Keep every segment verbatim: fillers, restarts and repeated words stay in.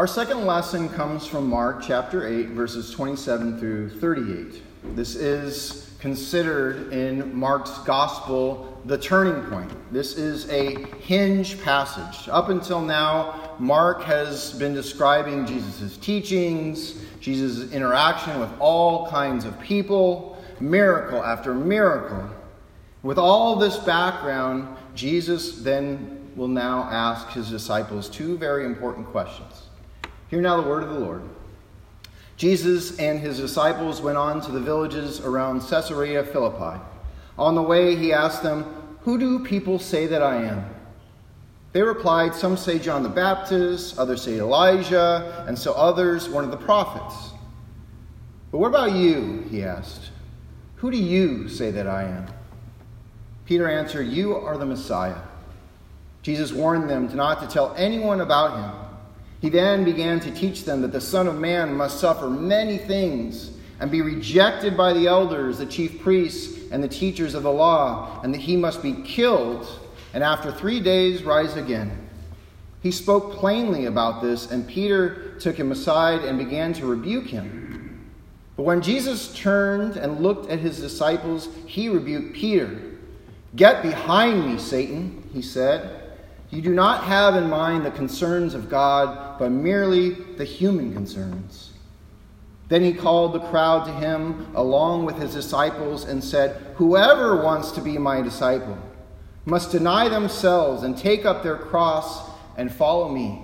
Our second lesson comes from Mark chapter eight, verses twenty-seven through thirty-eight. This is considered in Mark's gospel the turning point. This is a hinge passage. Up until now, Mark has been describing Jesus' teachings, Jesus' interaction with all kinds of people, miracle after miracle. With all this background, Jesus then will now ask his disciples two very important questions. Hear now the word of the Lord. Jesus and his disciples went on to the villages around Caesarea Philippi. On the way, he asked them, "Who do people say that I am?" They replied, "Some say John the Baptist, others say Elijah, and so others one of the prophets." "But what about you?" he asked. "Who do you say that I am?" Peter answered, "You are the Messiah." Jesus warned them not to tell anyone about him. He then began to teach them that the Son of Man must suffer many things and be rejected by the elders, the chief priests, and the teachers of the law, and that he must be killed and after three days rise again. He spoke plainly about this, and Peter took him aside and began to rebuke him. But when Jesus turned and looked at his disciples, he rebuked Peter. "Get behind me, Satan," he said. "You do not have in mind the concerns of God, but merely the human concerns." Then he called the crowd to him along with his disciples and said, "Whoever wants to be my disciple must deny themselves and take up their cross and follow me.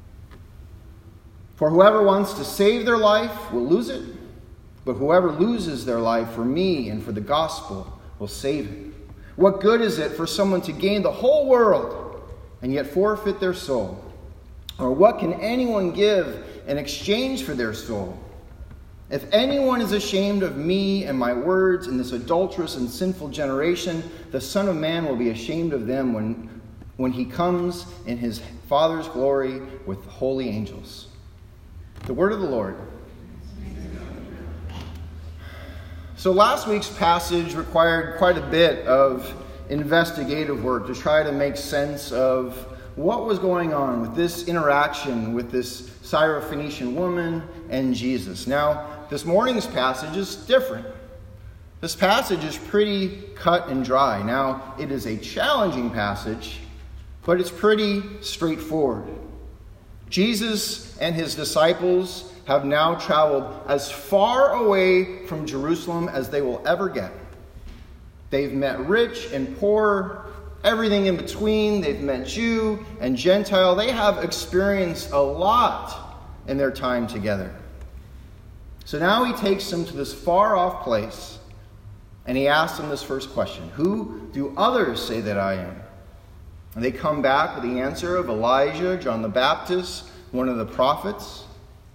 For whoever wants to save their life will lose it, but whoever loses their life for me and for the gospel will save it. What good is it for someone to gain the whole world and yet forfeit their soul? Or what can anyone give in exchange for their soul? If anyone is ashamed of me and my words in this adulterous and sinful generation, the Son of Man will be ashamed of them when, when he comes in his Father's glory with holy angels." The word of the Lord. So last week's passage required quite a bit of investigative work to try to make sense of what was going on with this interaction with this Syrophoenician woman and Jesus. Now, this morning's passage is different. This passage is pretty cut and dry. Now, it is a challenging passage, but it's pretty straightforward. Jesus and his disciples have now traveled as far away from Jerusalem as they will ever get. They've met rich and poor, everything in between. They've met Jew and Gentile. They have experienced a lot in their time together. So now he takes them to this far-off place, and he asks them this first question: "Who do others say that I am?" And they come back with the answer of Elijah, John the Baptist, one of the prophets.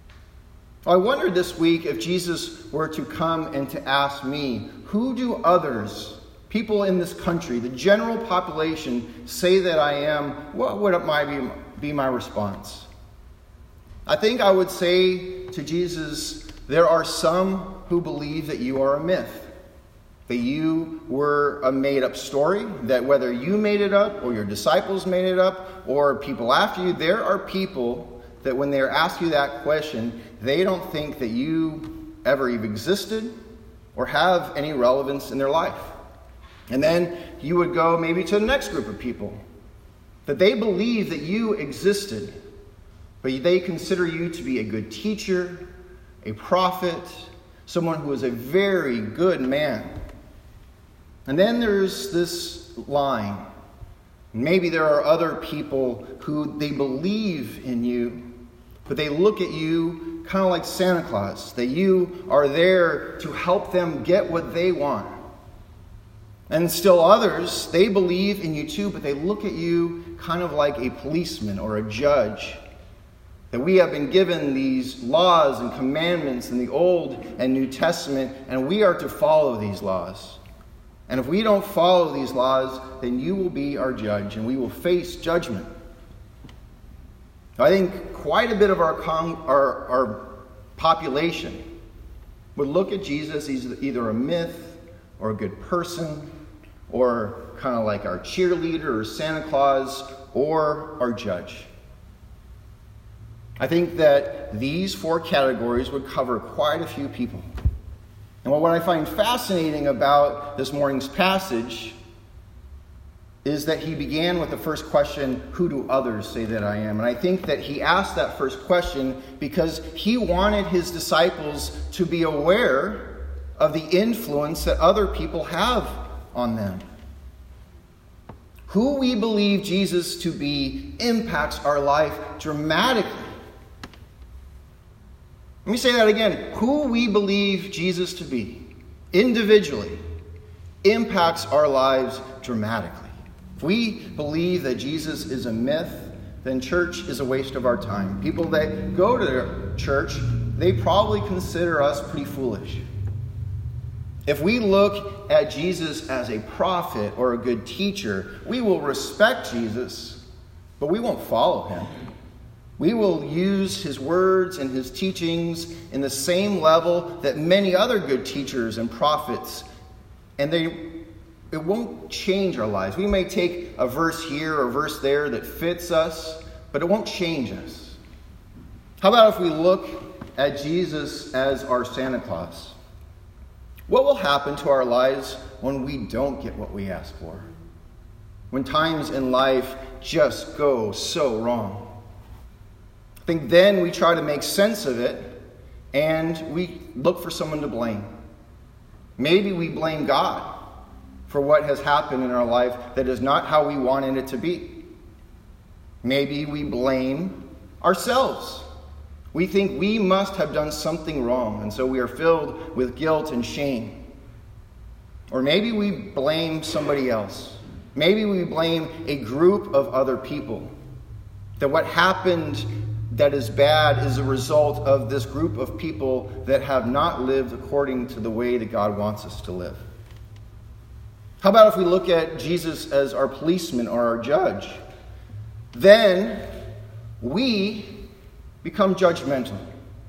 I wondered this week if Jesus were to come and to ask me, who do others, people in this country, the general population, say that I am? What would my be, be my response? I think I would say to Jesus, there are some who believe that you are a myth, that you were a made-up story, that whether you made it up or your disciples made it up or people after you, there are people that when they ask you that question, they don't think that you ever even existed or have any relevance in their life. And then you would go maybe to the next group of people, that they believe that you existed, but they consider you to be a good teacher, a prophet, someone who is a very good man. And then there's this line. Maybe there are other people who they believe in you, but they look at you kind of like Santa Claus, that you are there to help them get what they want. And still others, they believe in you too, but they look at you kind of like a policeman or a judge. That we have been given these laws and commandments in the Old and New Testament, and we are to follow these laws. And if we don't follow these laws, then you will be our judge, and we will face judgment. I think quite a bit of our, con- our, our population would look at Jesus as either a myth or a good person, or kind of like our cheerleader or Santa Claus, or our judge. I think that these four categories would cover quite a few people. And what I find fascinating about this morning's passage is that he began with the first question, who do others say that I am? And I think that he asked that first question because he wanted his disciples to be aware of the influence that other people have on them. Who we believe Jesus to be impacts our life dramatically. Let me say that again. Who we believe Jesus to be, individually, impacts our lives dramatically. If we believe that Jesus is a myth, then church is a waste of our time. People that go to church, they probably consider us pretty foolish. If we look at Jesus as a prophet or a good teacher, we will respect Jesus, but we won't follow him. We will use his words and his teachings in the same level that many other good teachers and prophets, and they it won't change our lives. We may take a verse here or a verse there that fits us, but it won't change us. How about if we look at Jesus as our Santa Claus? What will happen to our lives when we don't get what we ask for? When times in life just go so wrong? I think then we try to make sense of it and we look for someone to blame. Maybe we blame God for what has happened in our life that is not how we wanted it to be. Maybe we blame ourselves. We think we must have done something wrong, and so we are filled with guilt and shame. Or maybe we blame somebody else. Maybe we blame a group of other people. That what happened that is bad is a result of this group of people that have not lived according to the way that God wants us to live. How about if we look at Jesus as our policeman or our judge? Then we become judgmental.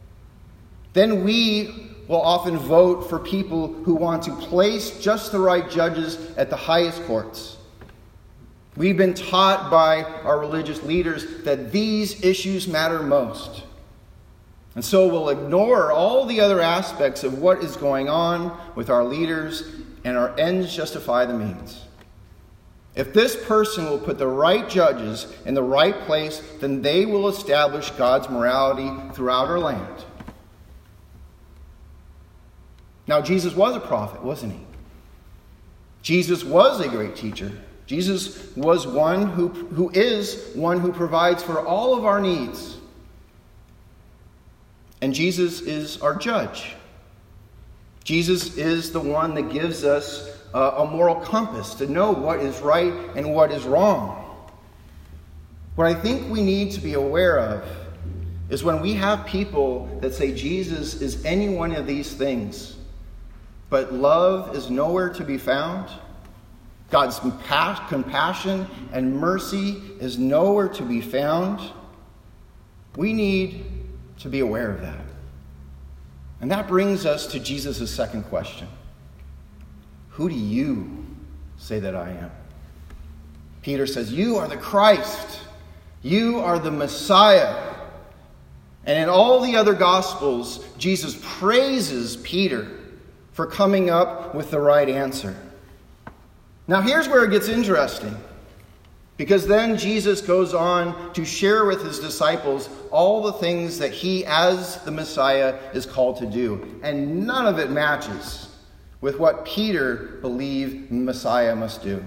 Then we will often vote for people who want to place just the right judges at the highest courts. We've been taught by our religious leaders that these issues matter most. And so we'll ignore all the other aspects of what is going on with our leaders, and our ends justify the means. If this person will put the right judges in the right place, then they will establish God's morality throughout our land. Now, Jesus was a prophet, wasn't he? Jesus was a great teacher. Jesus was one who, who is one who provides for all of our needs. And Jesus is our judge. Jesus is the one that gives us a, a moral compass to know what is right and what is wrong. What I think we need to be aware of is when we have people that say Jesus is any one of these things, but love is nowhere to be found, God's compassion and mercy is nowhere to be found, we need to be aware of that. And that brings us to Jesus' second question. Who do you say that I am? Peter says, you are the Christ. You are the Messiah. And in all the other Gospels, Jesus praises Peter for coming up with the right answer. Now here's where it gets interesting. Because then Jesus goes on to share with his disciples all the things that he, as the Messiah, is called to do. And none of it matches with what Peter believed Messiah must do.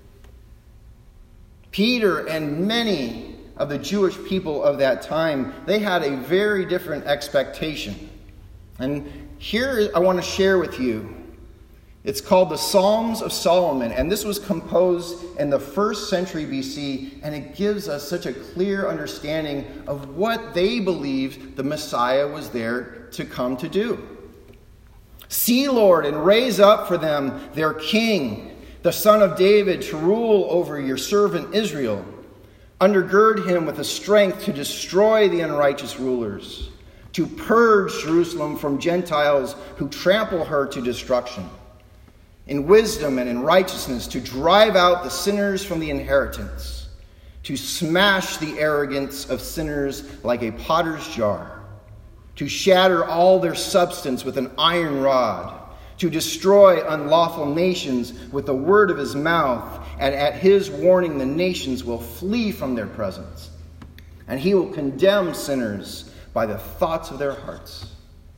Peter and many of the Jewish people of that time, they had a very different expectation. And here I want to share with you. It's called the Psalms of Solomon, and this was composed in the first century B C, and it gives us such a clear understanding of what they believed the Messiah was there to come to do. See, Lord, and raise up for them their king, the son of David, to rule over your servant Israel. Undergird him with the strength to destroy the unrighteous rulers, to purge Jerusalem from Gentiles who trample her to destruction. In wisdom and in righteousness, to drive out the sinners from the inheritance, to smash the arrogance of sinners like a potter's jar, to shatter all their substance with an iron rod, to destroy unlawful nations with the word of his mouth, and at his warning the nations will flee from their presence, and he will condemn sinners by the thoughts of their hearts.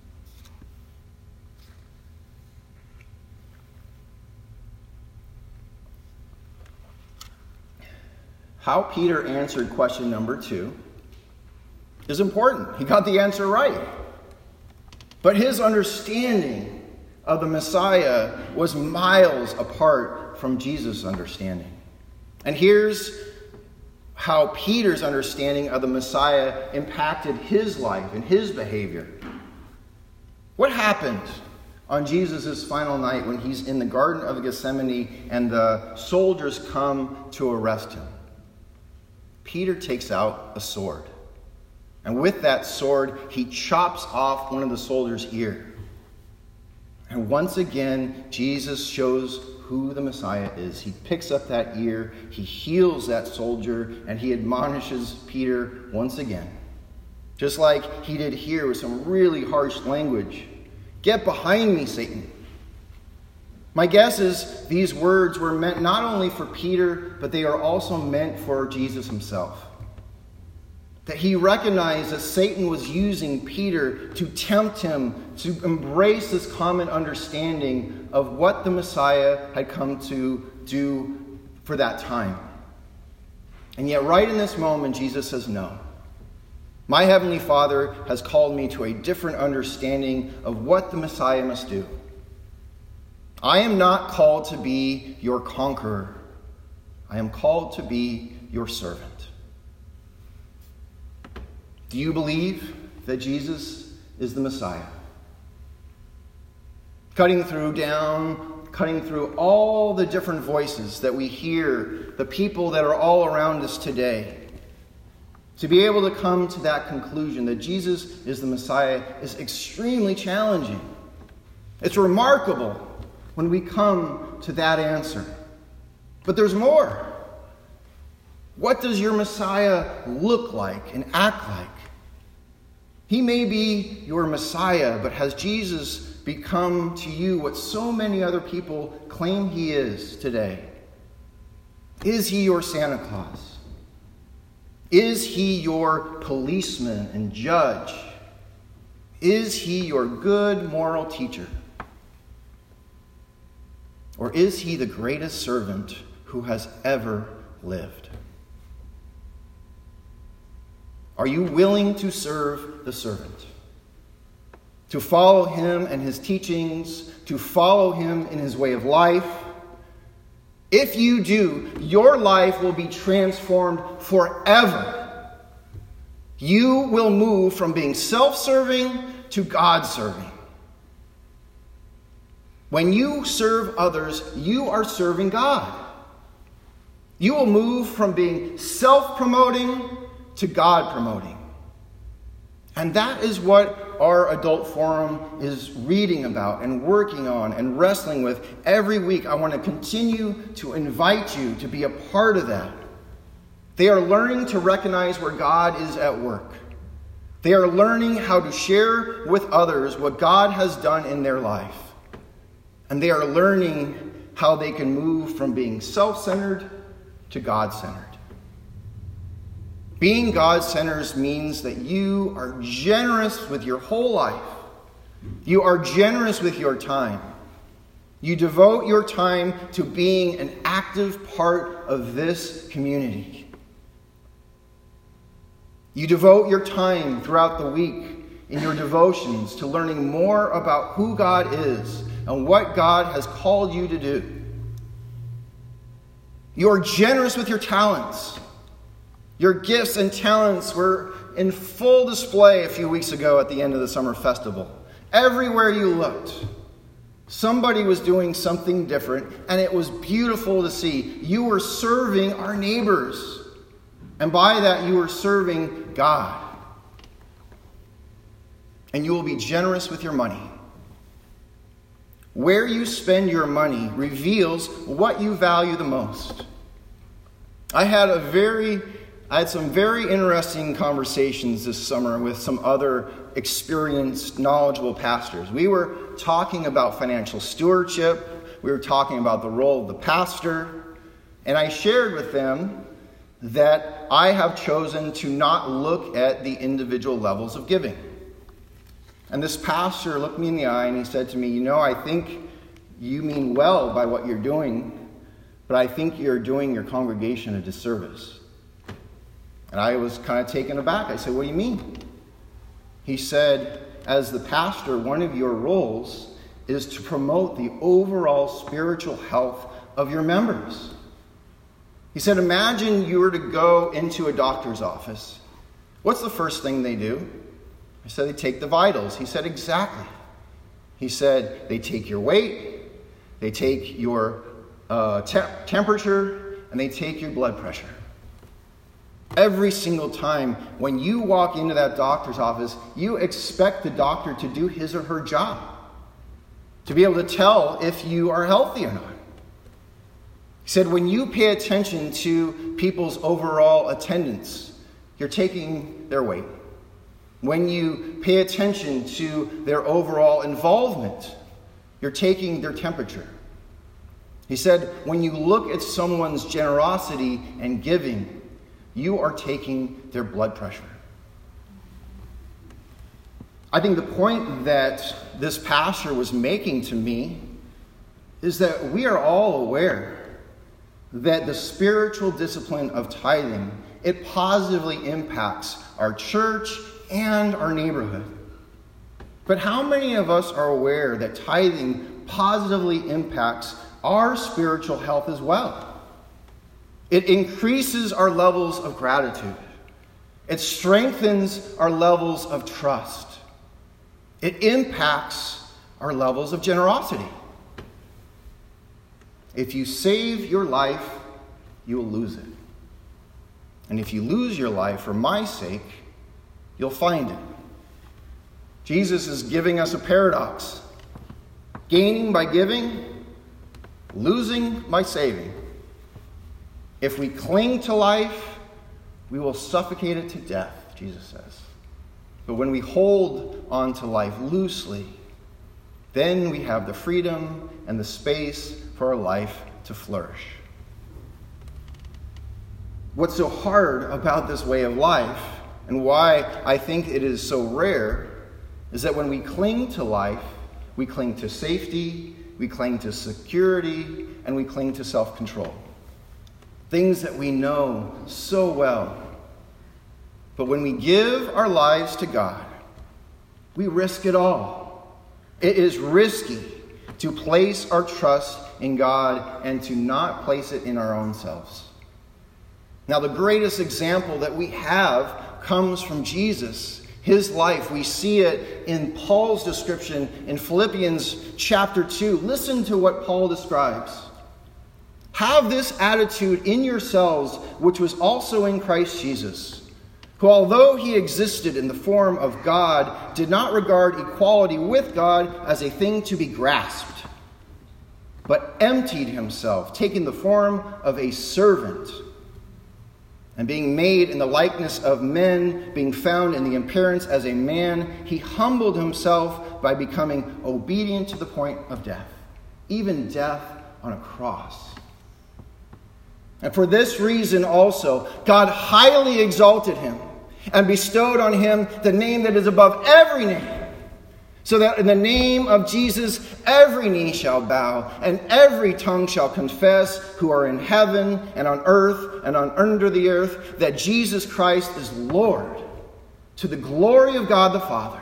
How Peter answered question number two is important. He got the answer right. But his understanding of the Messiah was miles apart from Jesus' understanding. And here's how Peter's understanding of the Messiah impacted his life and his behavior. What happened on Jesus' final night when he's in the Garden of Gethsemane and the soldiers come to arrest him? Peter takes out a sword. And with that sword, he chops off one of the soldiers' ear. And once again, Jesus shows who the Messiah is. He picks up that ear, he heals that soldier, and he admonishes Peter once again. Just like he did here with some really harsh language. Get behind me, Satan. My guess is these words were meant not only for Peter, but they are also meant for Jesus himself. That he recognized that Satan was using Peter to tempt him to embrace this common understanding of what the Messiah had come to do for that time. And yet right in this moment, Jesus says, no. My heavenly Father has called me to a different understanding of what the Messiah must do. I am not called to be your conqueror. I am called to be your servant. Do you believe that Jesus is the Messiah? Cutting through down, cutting through all the different voices that we hear, the people that are all around us today, to be able to come to that conclusion that Jesus is the Messiah is extremely challenging. It's remarkable when we come to that answer. But there's more. What does your Messiah look like and act like? He may be your Messiah, but has Jesus become to you what so many other people claim he is today? Is he your Santa Claus? Is he your policeman and judge? Is he your good moral teacher? Or is he the greatest servant who has ever lived? Are you willing to serve the servant? To follow him and his teachings, to follow him in his way of life? If you do, your life will be transformed forever. You will move from being self-serving to God-serving. When you serve others, you are serving God. You will move from being self-promoting to God promoting. And that is what our adult forum is reading about and working on and wrestling with every week. I want to continue to invite you to be a part of that. They are learning to recognize where God is at work. They are learning how to share with others what God has done in their life. And they are learning how they can move from being self-centered to God-centered. Being God-centered means that you are generous with your whole life. You are generous with your time. You devote your time to being an active part of this community. You devote your time throughout the week in your devotions to learning more about who God is and what God has called you to do. You are generous with your talents. Your gifts and talents were in full display a few weeks ago at the end of the summer festival. Everywhere you looked, somebody was doing something different, and it was beautiful to see. You were serving our neighbors, and by that you were serving God. And you will be generous with your money. Where you spend your money reveals what you value the most. I had a very, I had some very interesting conversations this summer with some other experienced, knowledgeable pastors. We were talking about financial stewardship. We were talking about the role of the pastor. And I shared with them that I have chosen to not look at the individual levels of giving. And this pastor looked me in the eye and he said to me, you know, I think you mean well by what you're doing, but I think you're doing your congregation a disservice. And I was kind of taken aback. I said, what do you mean? He said, as the pastor, one of your roles is to promote the overall spiritual health of your members. He said, imagine you were to go into a doctor's office. What's the first thing they do? I said, they take the vitals. He said, exactly. He said, they take your weight, they take your uh, te- temperature, and they take your blood pressure. Every single time when you walk into that doctor's office, you expect the doctor to do his or her job, to be able to tell if you are healthy or not. He said, when you pay attention to people's overall attendance, you're taking their weight. When you pay attention to their overall involvement, you're taking their temperature. He said, when you look at someone's generosity and giving, you are taking their blood pressure. I think the point that this pastor was making to me is that we are all aware that the spiritual discipline of tithing, it positively impacts our church and our neighborhood. But how many of us are aware that tithing positively impacts our spiritual health as well? It increases our levels of gratitude. It strengthens our levels of trust. It impacts our levels of generosity. If you save your life, you will lose it. And if you lose your life for my sake, you'll find it. Jesus is giving us a paradox. Gaining by giving, losing by saving. If we cling to life, we will suffocate it to death, Jesus says. But when we hold on to life loosely, then we have the freedom and the space for our life to flourish. What's so hard about this way of life, and why I think it is so rare, is that when we cling to life, we cling to safety, we cling to security, and we cling to self-control. Things that we know so well. But when we give our lives to God, we risk it all. It is risky to place our trust in God and to not place it in our own selves. Now, the greatest example that we have comes from Jesus, his life. We see it in Paul's description in Philippians chapter two. Listen to what Paul describes. Have this attitude in yourselves, which was also in Christ Jesus, who, although he existed in the form of God, did not regard equality with God as a thing to be grasped, but emptied himself, taking the form of a servant, and being made in the likeness of men, being found in the appearance as a man, he humbled himself by becoming obedient to the point of death, even death on a cross. And for this reason also, God highly exalted him and bestowed on him the name that is above every name, so that in the name of Jesus every knee shall bow and every tongue shall confess, who are in heaven and on earth and on under the earth, that Jesus Christ is Lord, to the glory of God the Father.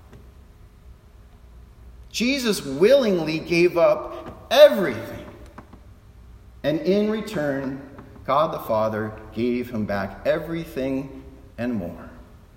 Jesus willingly gave up everything, and in return, God the Father gave him back everything and more.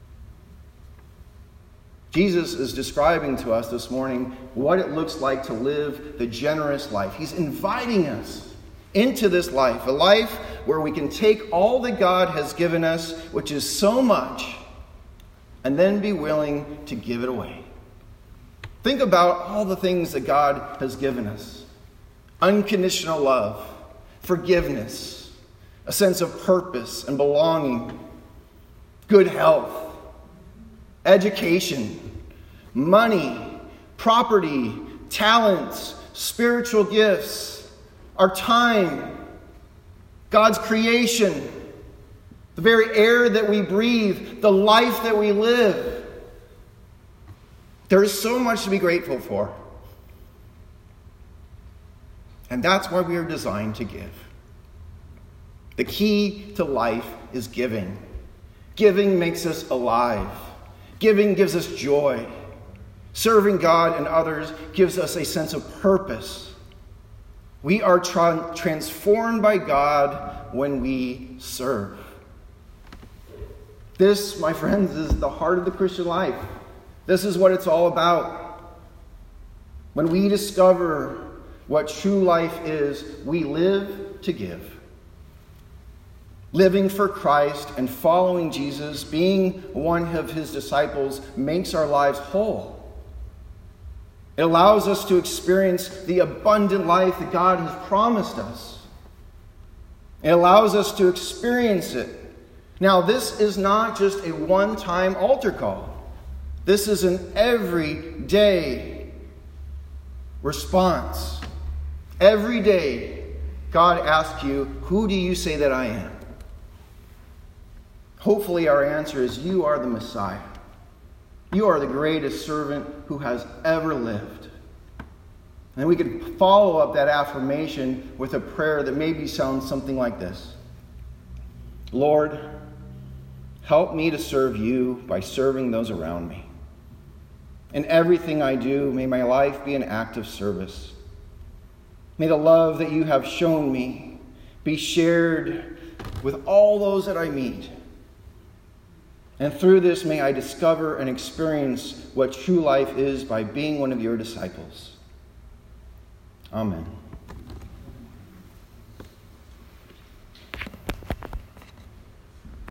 Jesus is describing to us this morning what it looks like to live the generous life. He's inviting us into this life, a life where we can take all that God has given us, which is so much, and then be willing to give it away. Think about all the things that God has given us. Unconditional love, forgiveness, a sense of purpose and belonging, good health, education, money, property, talents, spiritual gifts, our time, God's creation, the very air that we breathe, the life that we live. There is so much to be grateful for. And that's why we are designed to give. The key to life is giving. Giving makes us alive. Giving gives us joy. Serving God and others gives us a sense of purpose. We are tra- transformed by God when we serve. This, my friends, is the heart of the Christian life. This is what it's all about. When we discover what true life is, we live to give. Living for Christ and following Jesus, being one of his disciples, makes our lives whole. It allows us to experience the abundant life that God has promised us. It allows us to experience it. Now, this is not just a one-time altar call. This is an everyday response. Every day, God asks you, who do you say that I am? Hopefully our answer is, you are the Messiah. You are the greatest servant who has ever lived. And we could follow up that affirmation with a prayer that maybe sounds something like this. Lord, help me to serve you by serving those around me. In everything I do, may my life be an act of service. May the love that you have shown me be shared with all those that I meet. And through this, may I discover and experience what true life is by being one of your disciples. Amen.